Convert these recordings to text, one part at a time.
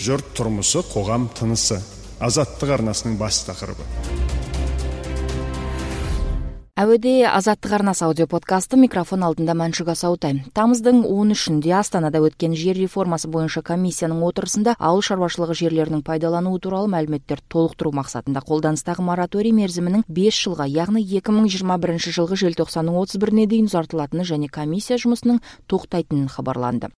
Жұрт тұрмысы, қоғам тынысы. Азаттық арнасының бас тақырыбы. Әуеде Азаттық арнасы аудиоподкасты, микрофон алдында Мәншүк Асаутай. Тамыздың 13-інде Астанада өткен жер реформасы бойынша комиссияның отырысында ауыл шаруашылығы жерлерінің пайдалануы туралы мәліметтер толықтыру мақсатында қолданыстағы мораторий мерзімінің 5 жылға, яғни 2021 жылғы желтоқсанның 31-іне дейін ұзартылатыны және комиссия жұмысының тоқтайтынын хабарланды.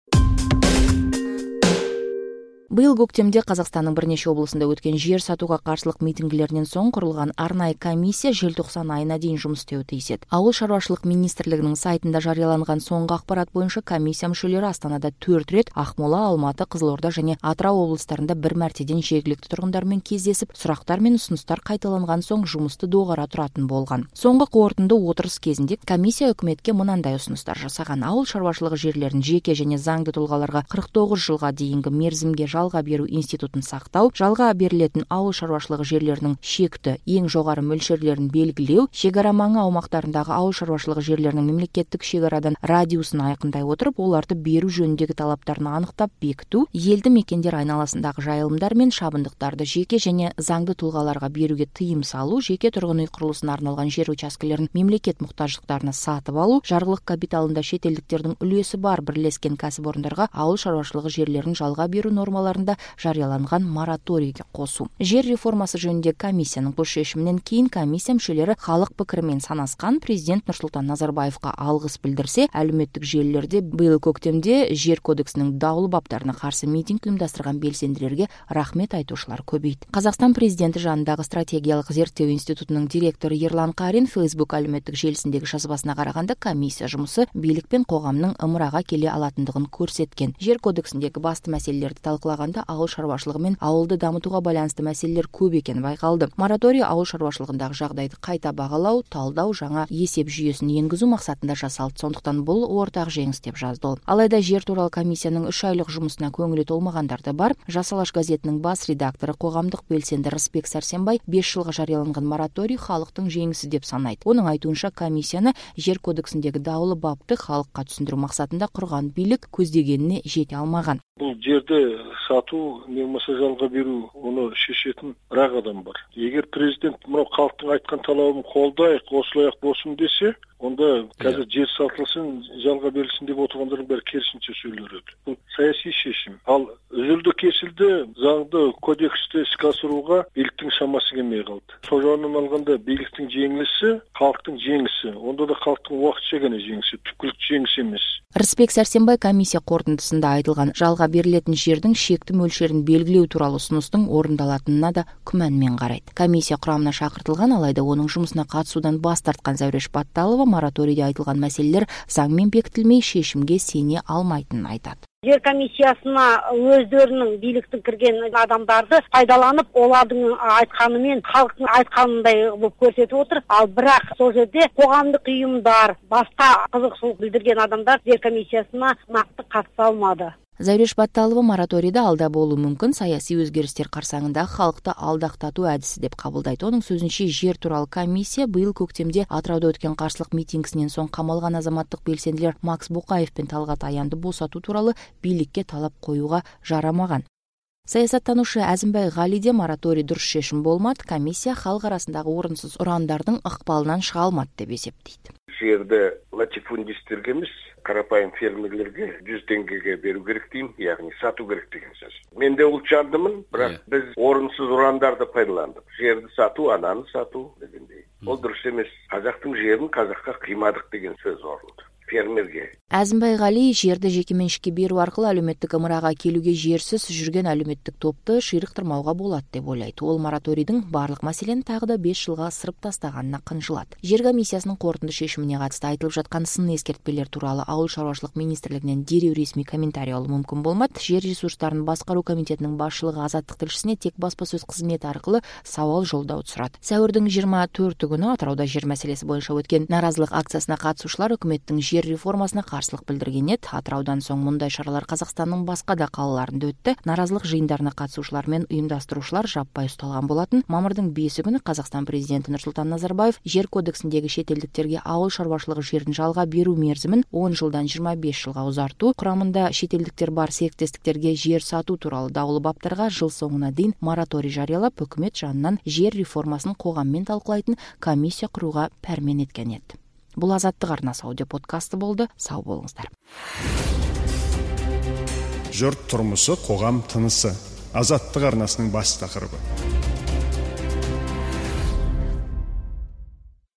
Биыл көктемде Қазақстанның бірнеше облысында өткен жер сатуға қарсылық митингілерінен соң құрылған арнайы комиссия желтоқсан айына дейін жұмыс істеуі тиіс еді. Ауыл шаруашылық министрлігінің сайтында жарияланған соңғы ақпарат бойынша комиссия мүшелері Астанада 4 рет, Ақмола, Алматы, Қызылорда және Атырау облыстарында бір мәртеден жергілікті тұрғындармен кездесіп, сұрақтар мен ұсыныстар қайталанған соң жұмысты доғара тұратын болған. Соңғы қорытынды отырыс кезінде комиссия үкіметке мынандай ұсыныстар жасаған: ауыл шаруашылығы жерлерін жеке және заңды тұлғаларға 49 жылға дейінгі мерзімге жалға беру институтын сақтау, жалға берілетін ауыл шаруашылығы жерлерінің шекті ең жоғары мөлшерлерін белгілеу, шекара маңы аумақтарындағы ауыл шаруашылығы жерлерінің мемлекеттік шекарадан радиусын айқындай отырып, оларды беру жөніндегі талаптарын анықтап бекіту, елді мекендер айналасындағы жайылымдар мен шабындықтарды жеке және заңды тұлғаларға беруге тыйым салу, жеке тұрғын үй құрылысына арналған жер учаскелерін мемлекет мұқтаждықтарына сатып алу, жарғылық капиталында шетелдіктердің үлесі бар бірлескен кәсіпорындарға ауыл шаруашылығы жерлерін жалға беру нормалары жарияланған мораторийге қосу. Жер реформасы жөніндегі комиссияның бұл шешімінен кейін комиссия мүшелері халық пікірімен санасқан. Президент Нұрсұлтан Назарбаевқа алғыс білдірсе, әлеуметтік желілерде биыл көктемде жер кодексінің даулы баптарына қарсы митинг ұйымдастырған белсенділерге рахмет айтушылар көбейді. Қазақстан президенті жанындағы стратегиялық зерттеу институтының директоры Ерлан Қарин Facebook әлеуметтік желісіндегі жазбасына қарағанда, комиссия жұмысы билік пен қоғамның ымыраға келе алатындығын көрсеткен. Жер кодексіндегі басты мәселелерді талқылаған ауыл шаруашылығы мен ауылды дамытуға байланысты мәселелер көп екені байқалды. Мораторий ауыл шаруашылығындағы жағдайды қайта бағалау, талдау, жаңа есеп жүйесін енгізу мақсатында жасалды. Сондықтан бұл ортақ жеңіс деп жазды ол. Алайда жер туралы комиссияның 3 айлық жұмысына көңілі толмағандар да бар. Жас Алаш газетінің бас редакторы, қоғамдық белсенді Рысбек Сәрсенбай 5 жылға жарияланған мораторий халықтың жеңісі деп санайды. Оның айтуынша, комиссияны жер кодексіндегі даулы бапты халыққа түсіндіру мақсатында құрған билік көздегеніне жете алмаған. Бұл жерде сату немесе жалға беру, оны шешетін бір адам бар. Егер президент мынау халықтың айтқан талабын қолдайық, осылай болсын десе, онда қазір жер сатылсын, жалға берілсін деп отырғандардың бәрі керісінше сөйлер еді. Бұл саяси шешім. Ал үзілді кесілді заңды кодексті іске асыруға биліктің шамасы келмей қалды. Сол жағынан алғанда биліктің жеңілісі халықтың жеңісі. Онда да халықтың уақытша ғана жеңісі, түпкілікті жеңіс емес. Рысбек Сәрсенбай комиссия қорытындысында айтылған жалға берілетін жердің шекті мөлшерін белгілеу туралы ұсыныстың орындалатынына да күмәнмен қарайды. Комиссия құрамына шақыртылған, алайда оның жұмысына қатысудан бас тартқан Зәуреш Батталова мораторийде айтылған мәселелер заңмен бекітілмей шешімге сене алмайтынын айтады. Жер комиссиясына өздерінің биліктің кірген адамдарды пайдаланып, олардың айтқанымен халықтың айтқанындай болып көрсетіп отыр. Ал бірақ сол жерде қоғамдық ұйымдар, басқа қызығушылық білдірген адамдар жер комиссиясына нақты қатыса алмады. Зәуреш Батталова мораторийді алда болу мүмкін саяси өзгерістер қарсаңында халықты алдақтату әдісі деп қабылдайды. Оның сөзінше, жер туралы комиссия биыл көктемде Атырауда өткен қарсылық митингісінен соң қамалған азаматтық белсенділер Макс Боқаев пен Талғат Аянды босату туралы билікке талап қоюға жарамаған. Саясаттанушы Әзімбай Ғалиде мораторий дұрыс шешім болмады, комиссия халық арасындағы орынсыз ұрандардың ықпалынан шыға алмады деп есептейді. Жерді латифундистерге емес, қарапайым фермерлерге 100 теңгеге беру керек деймін, яғни сату керек деген сөз. Мен де ұлтжандымын, бірақ біз орынсыз ұрандарды пайдаландық. Жерді сату, ананы сату дегендей. Ол дұрыс емес. Қазақтың жерін қазаққа қимадық деген сөз орынды. Фермерге. Әзімбай Ғали жерді жекеменшікке беру арқылы әлеуметтік ымыраға келуге жерсіз жүрген әлеуметтік топты ширықтырмауға болады деп ойлайды. Ол мораторийдің барлық мәселені тағы да 5 жылға ысырып тастағанына қынжылады. Жер комиссиясының қорытынды шешіміне қатысты айтылып жатқан сын ескертпелер туралы ауыл шаруашылық министрлігінен дереу ресми комментарий алу мүмкін болмады. Жер ресурстарын басқару комитетінің басшылығы Азаттық тілшісіне тек баспасөз қызметі арқылы сауал жолдау сұрады. Сәуірдің 24 күні Атырауда жер мәселесі бойынша өткен наразылық акциясына қатысушылар үкіметтің жер жер реформасына каршылык билдирген эди. Атыраудан соң мындай шаралар Казакстандын башка да калаларында өттү. Наразылык жыйындарына катышуучулар менен уюмдаштыруучулар жаппай укталган болотун. Мамырдын 5 күнү Казакстан президенти Нурсултан Назарбаев жер кодексиндеги чет элдиктерге ауыл шаруашылыгы жерин жалга берүү мерзимин 10 жылдан 25 жылга узартуу, курамында чет элдиктер бар сериктестиктерге жер сатуу тууралуу дагуу баптарга жыл соңуна дейин мораторий жарыялап, өкмөт жанынан жер реформасын когам менен талкуулайтын комиссия курууга пәрмен эткен эди. Бул Азаттык арнасы аудио подкасты болду. Сау болуңуздар. Жұрт тұрмысы, қоғам тынысы. Азаттык арнасынын бас тақырыбы.